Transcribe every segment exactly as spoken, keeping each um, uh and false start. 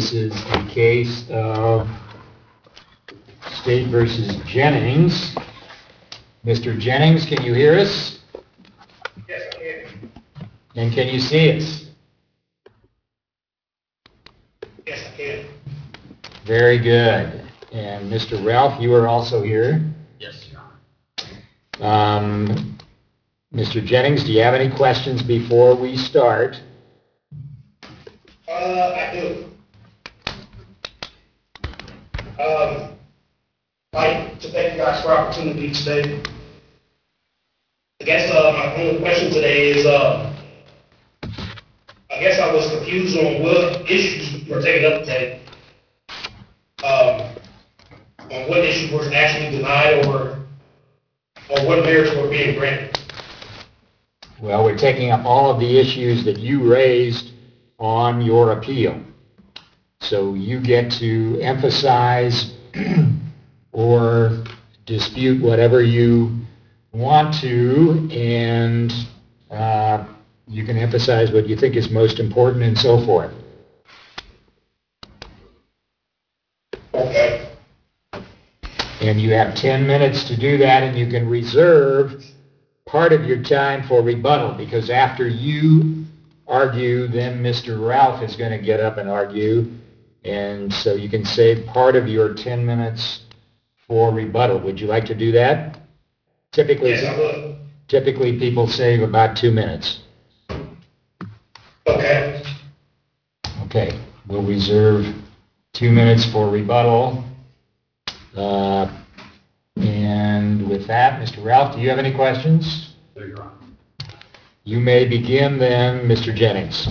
this is the case of State versus Jennings. Mister Jennings, can you hear us? Yes, I can. And can you see us? Yes, I can. Very good. And Mister Ralph, you are also here. Yes, Your Honor. Um, Mister Jennings, do you have any questions before we start? Uh, I do. Um, I'd like to thank you guys for the opportunity today. I guess uh, my only question today is, uh, I guess I was confused on what issues were taken up today. Um, on what issue was actually denied or, or what merits were being granted. Well, we're taking up all of the issues that you raised on your appeal. So you get to emphasize or dispute whatever you want to, and uh, you can emphasize what you think is most important and so forth. Okay. And you have ten minutes to do that, and you can reserve part of your time for rebuttal, because after you argue, then Mister Ralph is going to get up and argue, and so you can save part of your ten minutes for rebuttal. Would you like to do that? Typically, Yes, I would. typically people save about two minutes. Okay. Okay, we'll reserve two minutes for rebuttal. Uh, and with that, Mister Ralph, do you have any questions? No, Your Honor. You may begin then, Mister Jennings.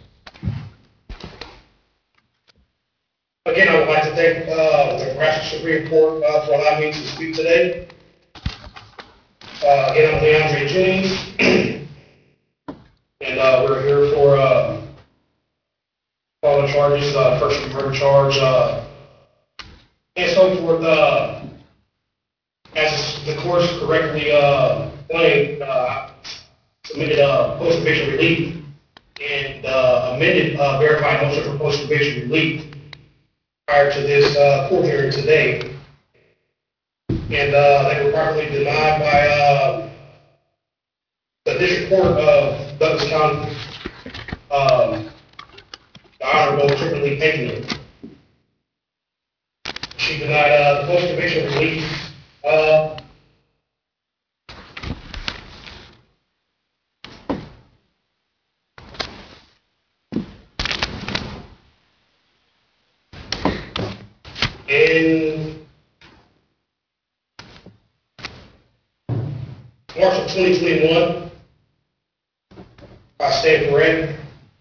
Again, I would like to thank uh, the Nebraska Supreme Court uh, for allowing me to speak today. Uh, again, I'm Leandre Jennings, and uh, we're here for uh, following charges, uh, first degree murder charge, uh, and so forth. Uh, as the courts correctly uh, claimed, uh, submitted uh, post-conviction relief and uh, amended uh, verified motion for post-conviction relief prior to this uh, court hearing today. And uh, they were properly denied by uh, the District Court of Douglas County, um, the Honorable Kimberly Pinckney. She denied uh, the post-conviction relief uh, in March of twenty twenty-one, I stand correct.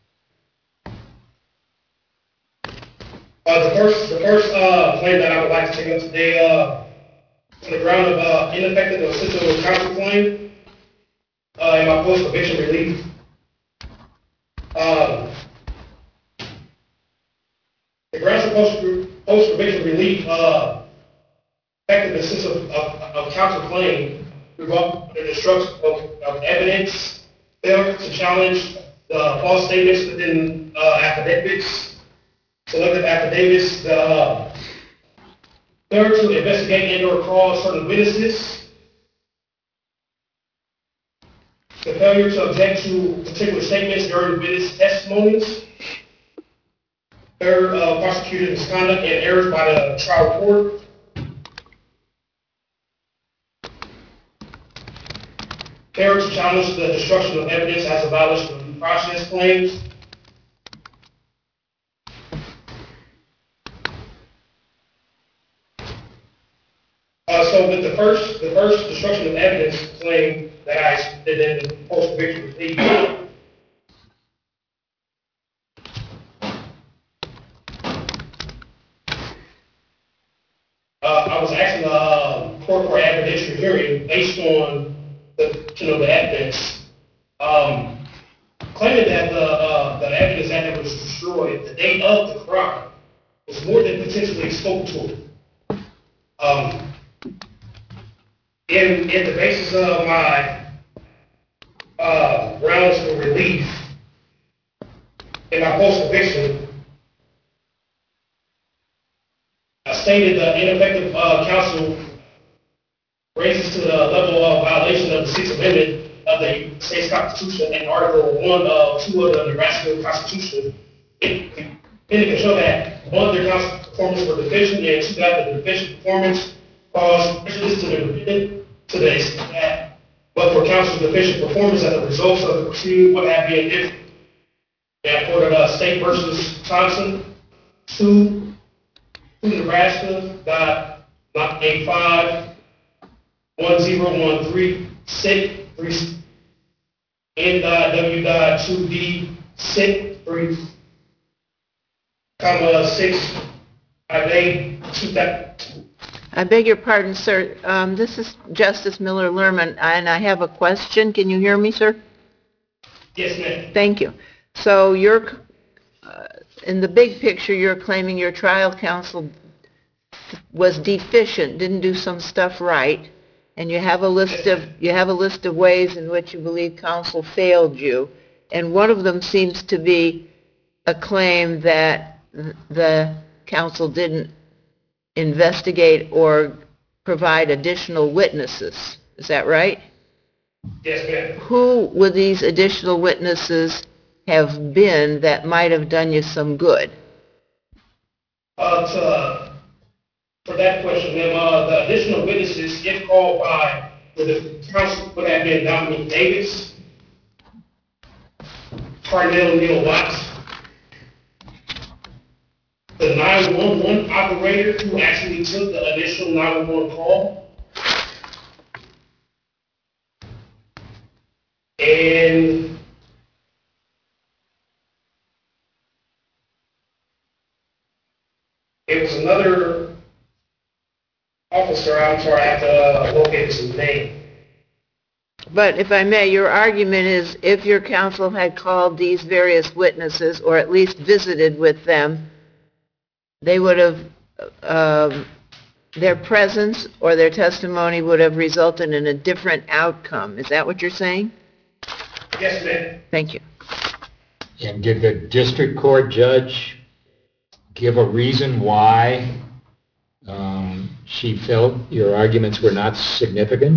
Uh, the first, the first uh, claim that I would like to take up today, uh, on the ground of uh, ineffective assistance of counsel claim, uh, in my post-conviction relief. Um, the grounds of post, post-conviction relief, uh, effective assistance of, of, of counsel claim, involve the destruction of, of evidence, failure to challenge the false statements within uh, affidavits, selective affidavits, the uh, failure to investigate and or call certain witnesses, the failure to object to particular statements during witness testimonies, third, uh, prosecutor's misconduct and errors by the trial court, failure to challenge the destruction of evidence as a violation of due process claims, Uh, so with the first, the first destruction of evidence claim that I did in the post-conviction relief, uh, I was asking the uh, court for an evidentiary hearing based on the, you know, the evidence, um, claiming that the uh, the evidence that was destroyed the day of the crime was more than potentially spoke to. Um, in in the basis of my uh, grounds for relief in my post conviction, stated the ineffective uh, counsel raises to the level of violation of the Sixth Amendment of the state's Constitution and Article one of two of the Nebraska Constitution. It can show that one, their counsel performance were deficient, and two, that the deficient performance caused prejudice to the defendant to the extent that, but for counsel's deficient performance, that the results of the proceeding would have been different. And quoted uh, State versus Thompson, two, two Nebraska, dot eight five one zero one three six three N dot W dot two D six three comma six I beg two that. I beg your pardon, sir. Um, this is Justice Miller Lerman, and I have a question. Can you hear me, sir? Yes, ma'am. Thank you. So you're, uh, in the big picture, you're claiming your trial counsel was deficient, didn't do some stuff right, and you have a list of you have a list of ways in which you believe counsel failed you, and one of them seems to be a claim that the counsel didn't investigate or provide additional witnesses. Is that right? Yes, ma'am. Who would these additional witnesses have been that might have done you some good? Uh, to, for that question, ma'am, uh, the additional witnesses, if called by the counsel, would have been Dominique Davis, Carnell Neal Watts, the nine one one operator who actually took the initial nine one one call, and it was another officer. I'm sorry, I have to uh, locate his name. But if I may, your argument is if your counsel had called these various witnesses or at least visited with them, they would have, um, their presence or their testimony would have resulted in a different outcome. Is that what you're saying? Yes, ma'am. Thank you. And did the district court judge give a reason why um, she felt your arguments were not significant?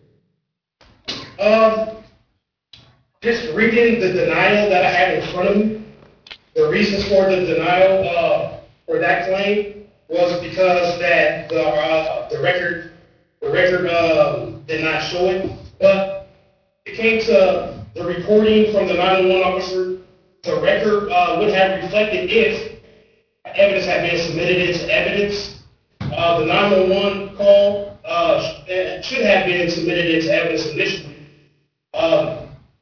Um, just reading the denial that I had in front of me, the reasons for the denial uh, for that claim was because that the uh, the record the record um, did not show it, but it came to the reporting from the nine one one officer. The record uh, would have reflected if evidence had been submitted into evidence. Uh, the nine one one call uh, should have been submitted into evidence initially. Um,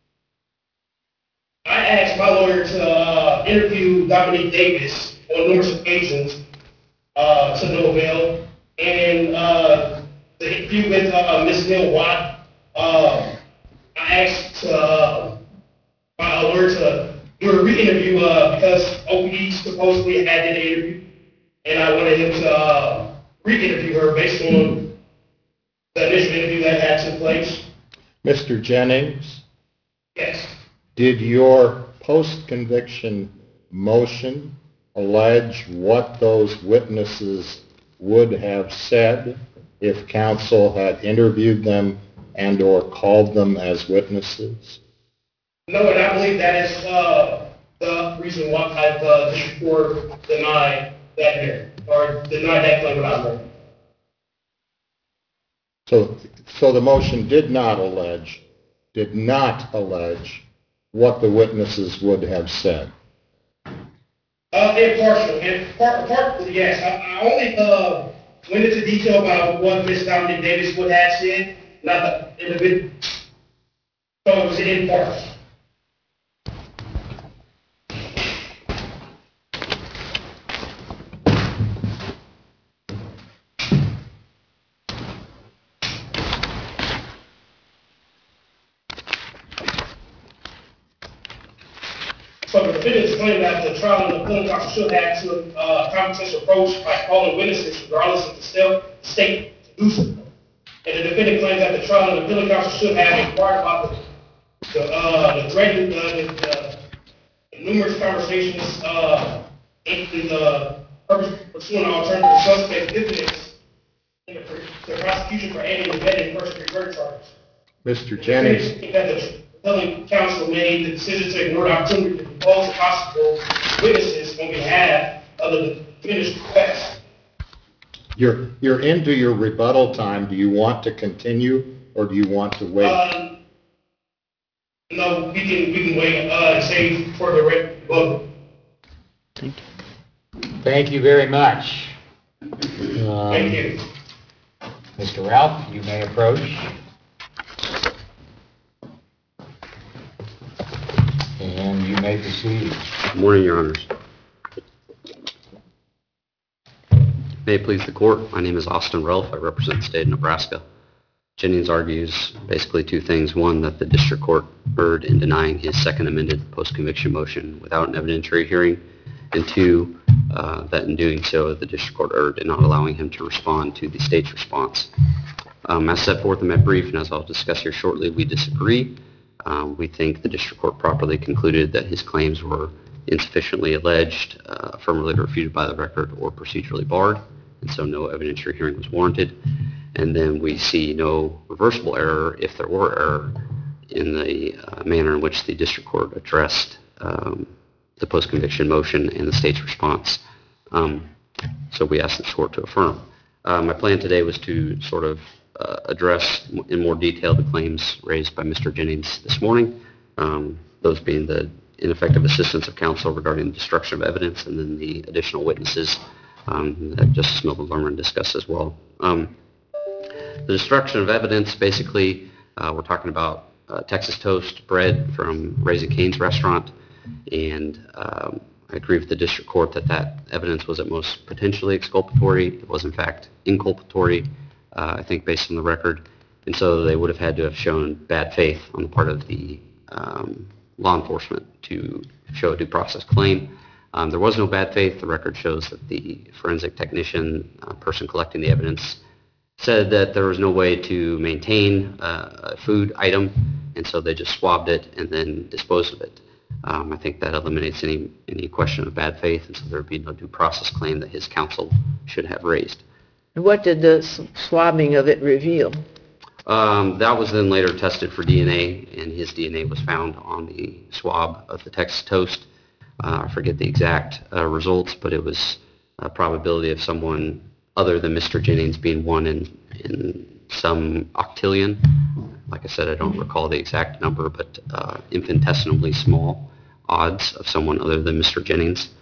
I asked my lawyer to uh, interview Dominique Davis on numerous occasions uh, to no avail, and uh, the interview with uh, Miz Neal Watt, uh, I asked uh, my lawyer to do a re-interview uh, because O P D supposedly had did an interview, and I wanted him to uh, re-interview her based on the initial interview that had took place. Mister Jennings, Yes. did your post-conviction motion allege what those witnesses would have said if counsel had interviewed them and or called them as witnesses? No, and I believe that is uh, the reason why the district court denied that hearing, or denied that claim without hearing. So, so the motion did not allege, did not allege what the witnesses would have said. Uh, in partial, in part, part yes. I, I only uh, went into detail about what Miz Dominique Davis would have said, not the individual. So it was in part. So the defendants claim that the trial and the appeal counsel should have to uh, confrontation approach by calling witnesses regardless of the state, state to do so. And the defendant claims that the trial and the appeal counsel should have inquired about the the, uh, the threatened, uh, the, the numerous conversations uh, in the pursuing alternative suspect evidence in the, the prosecution for aiding and abetting first degree murder charges. Mister Jennings, That the appellant counsel made the decision to ignore the opportunity to propose possible witnesses on behalf of the defendant's request. you're, you're into your rebuttal time. Do you want to continue or do you want to wait? Um, no, we can, we can wait, uh, and save for the rebuttal. Thank you very much. Um, Thank you. Mister Ralph, you may approach. And you may proceed. Good morning, Your Honors. May it please the Court, my name is Austin Relf. I represent the state of Nebraska. Jennings argues basically two things. One, that the district court erred in denying his second amended post-conviction motion without an evidentiary hearing. And two, uh, that in doing so, the district court erred in not allowing him to respond to the state's response. Um, as set forth in my brief, and as I'll discuss here shortly, we disagree. Um, we think the district court properly concluded that his claims were insufficiently alleged, uh, affirmatively refuted by the record, or procedurally barred, and so no evidentiary hearing was warranted. And then we see no reversible error, if there were error, in the uh, manner in which the district court addressed um, the post-conviction motion and the state's response. Um, so we ask this court to affirm. Uh, my plan today was to sort of uh, address in more detail the claims raised by Mister Jennings this morning, um, those being the ineffective assistance of counsel regarding the destruction of evidence, and then the additional witnesses um, that Justice Milburn discussed as well. Um, the destruction of evidence, basically, uh, we're talking about uh, Texas toast bread from Raising Cane's restaurant, and um, I agree with the district court that that evidence was at most potentially exculpatory. It was, in fact, inculpatory, uh, I think, based on the record. And so they would have had to have shown bad faith on the part of the um, law enforcement to show a due process claim. Um, there was no bad faith. The record shows that the forensic technician, uh, person collecting the evidence, said that there was no way to maintain uh, a food item, and so they just swabbed it and then disposed of it. Um, I think that eliminates any any question of bad faith, and so there would be no due process claim that his counsel should have raised. And what did the s- swabbing of it reveal? Um, that was then later tested for D N A, and his D N A was found on the swab of the Texas toast. Uh, I forget the exact uh, results, but it was a probability of someone other than Mister Jennings being one in, in some octillion. Like I said, I don't recall the exact number, but uh, infinitesimally small odds of someone other than Mister Jennings.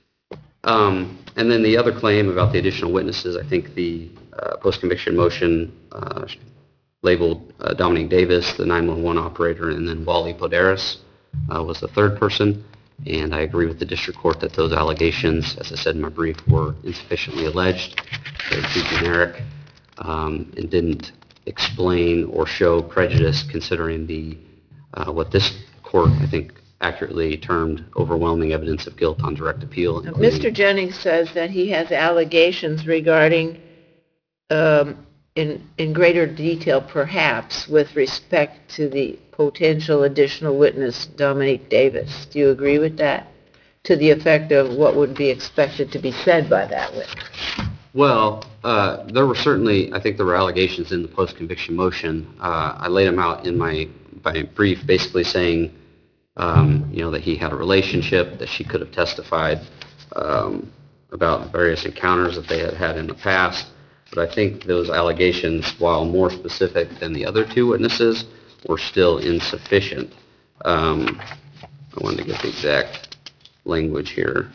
Um, and then the other claim about the additional witnesses, I think the uh, post-conviction motion uh, labeled uh, Dominique Davis, the nine one one operator, and then Wally Poderis uh, was the third person. And I agree with the district court that those allegations, as I said in my brief, were insufficiently alleged. They're too generic um, and didn't explain or show prejudice, considering the uh, what this court, I think, accurately termed overwhelming evidence of guilt on direct appeal. Mister Jennings says that he has allegations regarding, um, in in greater detail perhaps, with respect to the potential additional witness, Dominique Davis. Do you agree with that? To the effect of what would be expected to be said by that witness? Well, uh, there were certainly, I think there were allegations in the post-conviction motion. Uh, I laid them out in my, my brief, basically saying, um, you know, that he had a relationship, that she could have testified um, about various encounters that they had had in the past. But I think those allegations, while more specific than the other two witnesses, were still insufficient. Um, I wanted to get the exact language here.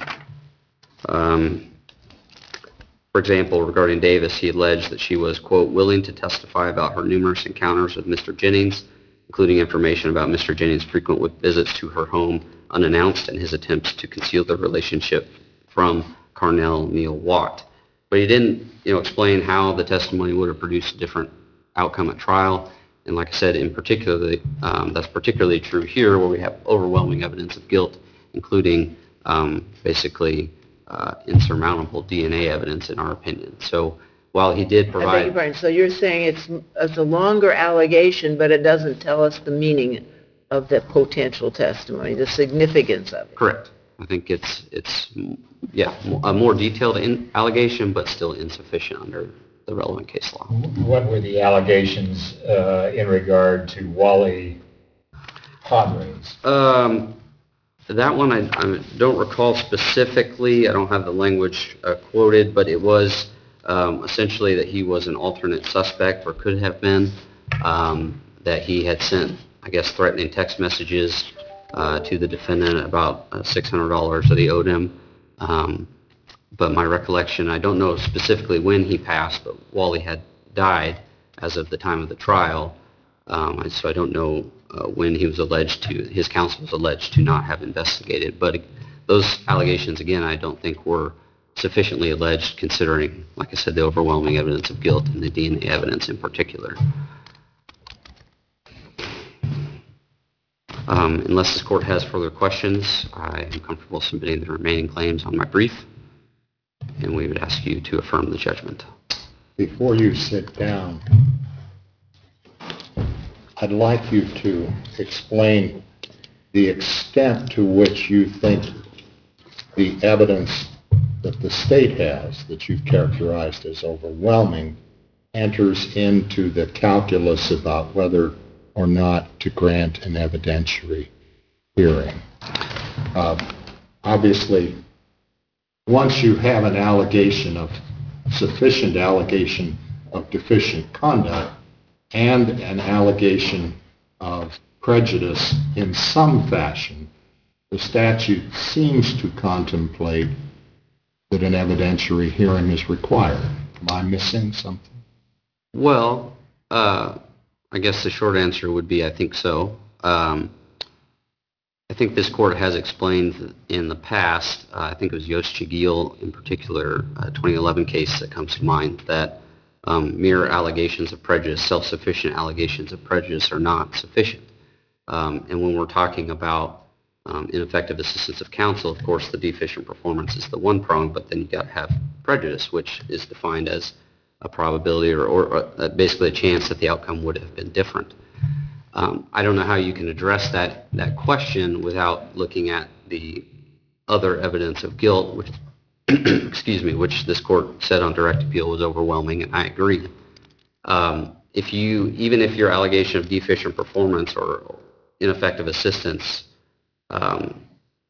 Um, For example, regarding Davis, he alleged that she was, quote, willing to testify about her numerous encounters with Mister Jennings, including information about Mister Jennings' frequent visits to her home unannounced and his attempts to conceal their relationship from Carnell Neal Watt. But he didn't, you know, explain how the testimony would have produced a different outcome at trial. And like I said, in particular, um, that's particularly true here, where we have overwhelming evidence of guilt, including um, basically Uh, insurmountable D N A evidence, in our opinion. So while he did I beg provide... your pardon. So you're saying it's, it's a longer allegation, but it doesn't tell us the meaning of the potential testimony, the significance of it? Correct. I think it's, it's, yeah, a more detailed in- allegation, but still insufficient under the relevant case law. What were the allegations uh, in regard to Wally Padres? Um, that one I, I don't recall specifically. I don't have the language uh, quoted, but it was um, essentially that he was an alternate suspect, or could have been, um, that he had sent, I guess, threatening text messages uh, to the defendant about uh, six hundred dollars that he owed him. Um, but my recollection, I don't know specifically when he passed, but Wally had died as of the time of the trial. Um, so I don't know uh, when he was alleged to, his counsel was alleged to not have investigated. But those allegations, again, I don't think were sufficiently alleged, considering, like I said, the overwhelming evidence of guilt and the D N A evidence in particular. Um, unless this court has further questions, I am comfortable submitting the remaining claims on my brief, and we would ask you to affirm the judgment. Before you sit down, I'd like you to explain the extent to which you think the evidence that the state has, that you've characterized as overwhelming, enters into the calculus about whether or not to grant an evidentiary hearing. Uh, obviously, once you have an allegation of, sufficient allegation of deficient conduct and an allegation of prejudice in some fashion, the statute seems to contemplate that an evidentiary hearing is required. Am I missing something? Well, uh, I guess the short answer would be I think so. Um, I think this court has explained in the past, uh, I think it was Yost Chagil in particular, a twenty eleven case that comes to mind, that um, mere allegations of prejudice, self-sufficient allegations of prejudice are not sufficient. Um, and when we're talking about um, ineffective assistance of counsel, of course the deficient performance is the one prong, but then you got to have prejudice, which is defined as a probability or, or uh, basically a chance that the outcome would have been different. Um, I don't know how you can address that, that question without looking at the other evidence of guilt, which, excuse me, which this court said on direct appeal was overwhelming, and I agree. Um, if you, even if your allegation of deficient performance or ineffective assistance, um,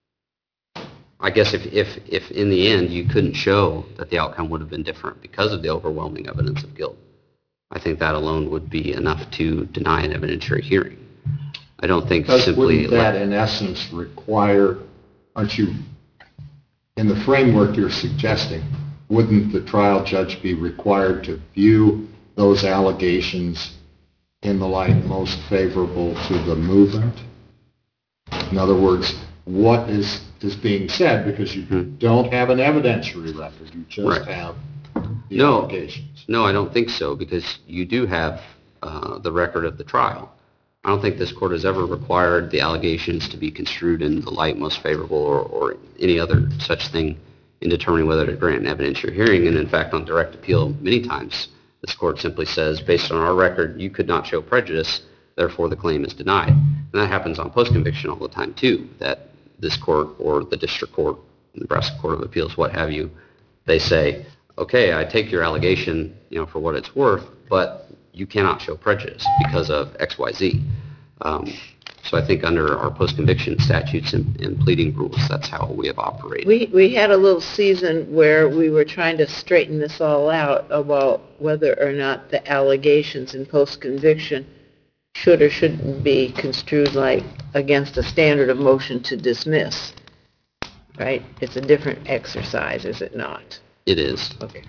I guess if, if, if in the end you couldn't show that the outcome would have been different because of the overwhelming evidence of guilt, I think that alone would be enough to deny an evidentiary hearing. I don't think Because simply... wouldn't that in essence require, aren't you, in the framework you're suggesting, wouldn't the trial judge be required to view those allegations in the light most favorable to the movement? In other words, what is, is being said, because you hmm. don't have an evidentiary record, you just right. have the no, allegations. No, I don't think so, because you do have uh, the record of the trial. I don't think this court has ever required the allegations to be construed in the light most favorable or, or any other such thing in determining whether to grant an evidentiary hearing. And in fact, on direct appeal, many times this court simply says, based on our record, you could not show prejudice, therefore the claim is denied. And that happens on post-conviction all the time too, that this court or the district court, the Nebraska Court of Appeals, what have you, they say, okay, I take your allegation, you know, for what it's worth, but you cannot show prejudice because of X Y Z. Um, so I think under our post-conviction statutes and, and pleading rules, that's how we have operated. We, we had a little season where we were trying to straighten this all out about whether or not the allegations in post-conviction should or shouldn't be construed like against a standard of motion to dismiss, right? It's a different exercise, is it not? It is. Okay.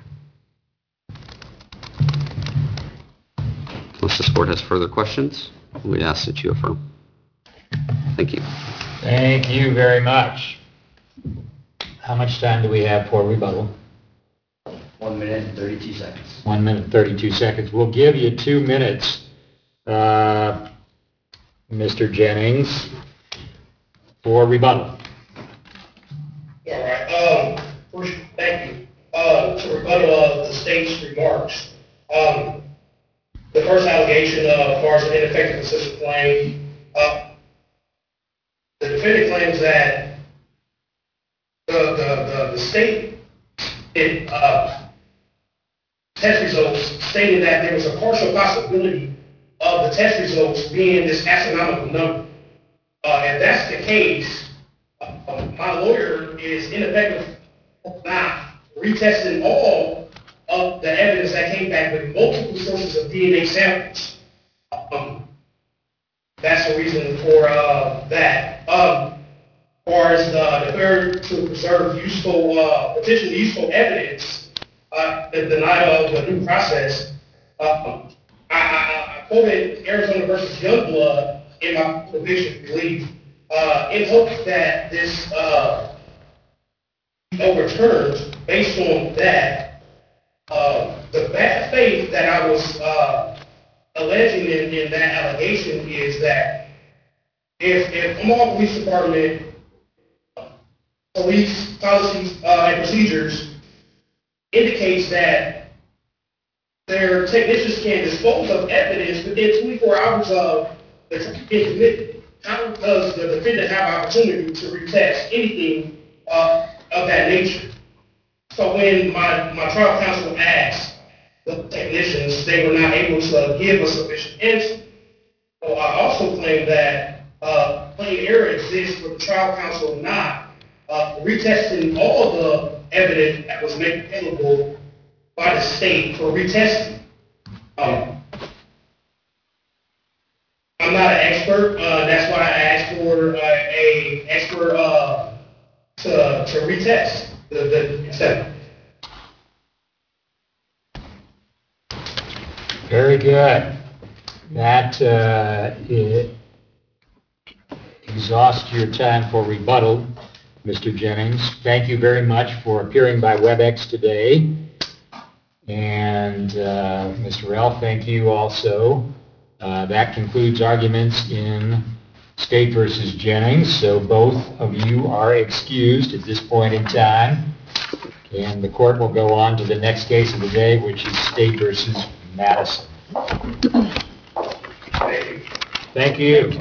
Unless this court has further questions, we'd ask that you affirm. Thank you. Thank you very much. How much time do we have for rebuttal? One minute and thirty-two seconds. One minute and thirty-two seconds. We'll give you two minutes, uh, Mister Jennings, for rebuttal. All right. Um, first, thank you. Uh, to rebuttal of the state's remarks. Um, the first allegation, uh, as far as an ineffective assistance claim, uh, the defendant claims that the, the, the, the state, it, uh, test results stating that there was a partial possibility of the test results being this astronomical number. Uh, if that's the case, uh, my lawyer is ineffective now retesting all of the evidence that came back with multiple sources of D N A samples. Um, that's the reason for uh, that. Um, as far as the, the failure to preserve useful, uh, potentially useful evidence, uh, the denial of the due process, uh, I, I, I quoted Arizona versus Youngblood in my conviction belief, uh, in hopes that this uh, overturned based on that. Uh, the bad faith that I was uh, alleging in, in that allegation is that if, if Omaha Police Department police policies uh, and procedures indicates that their technicians can dispose of evidence within twenty-four hours of the crime being committed, how does the defendant have opportunity to retest anything uh, of that nature? So when my, my trial counsel asked the technicians, they were not able to give a sufficient answer. So I also claim that uh, plain error exists for the trial counsel not uh, retesting all the evidence that was made available by the state for retesting. Um, I'm not an expert. Uh, that's why I asked for uh, a expert uh, to to retest the the extent. Very good. That uh, it exhausts your time for rebuttal, Mister Jennings. Thank you very much for appearing by WebEx today. And uh, Mister Ralph, thank you also. Uh, that concludes arguments in State versus Jennings. So both of you are excused at this point in time. And the court will go on to the next case of the day, which is State versus Madison. Thank you.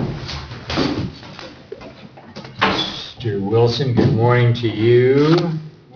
Mister Wilson, good morning to you.